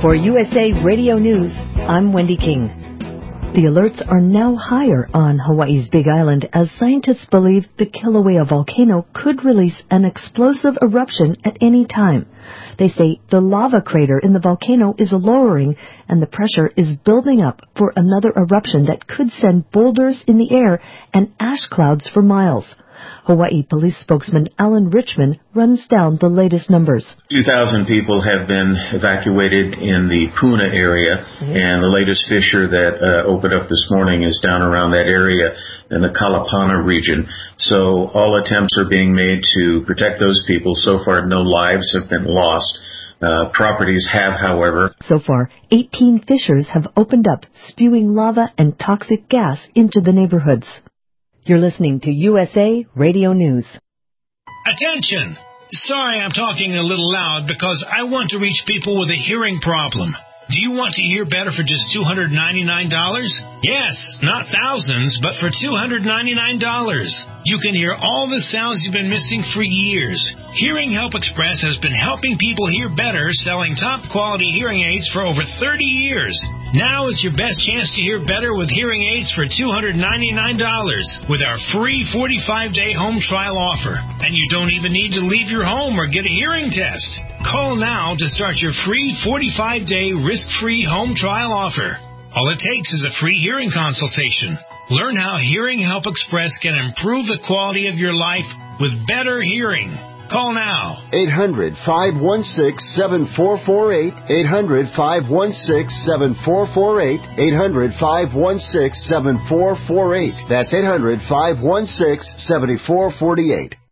For USA Radio News, I'm Wendy King. The alerts are now higher on Hawaii's Big Island as scientists believe the Kilauea volcano could release an explosive eruption at any time. They say the lava crater in the volcano is lowering and the pressure is building up for another eruption that could send boulders in the air and ash clouds for miles. Hawaii police spokesman Alan Richman runs down the latest numbers. 2,000 people have been evacuated in the Puna area, and the latest fissure that opened up this morning is down around that area in the Kalapana region. So all attempts are being made to protect those people. So far, no lives have been lost. Properties have, however. So far, 18 fissures have opened up, spewing lava and toxic gas into the neighborhoods. You're listening to USA Radio News. Attention! Sorry I'm talking a little loud because I want to reach people with a hearing problem. Do you want to hear better for just $299? Yes, not thousands, but for $299. You can hear all the sounds you've been missing for years. Hearing Help Express has been helping people hear better, selling top-quality hearing aids for over 30 years. Now is your best chance to hear better with hearing aids for $299 with our free 45-day home trial offer. And you don't even need to leave your home or get a hearing test. Call now to start your free 45-day risk-free home trial offer. All it takes is a free hearing consultation. Learn how Hearing Help Express can improve the quality of your life with better hearing. Call now. 800-516-7448. 800-516-7448. 800-516-7448. That's 800-516-7448.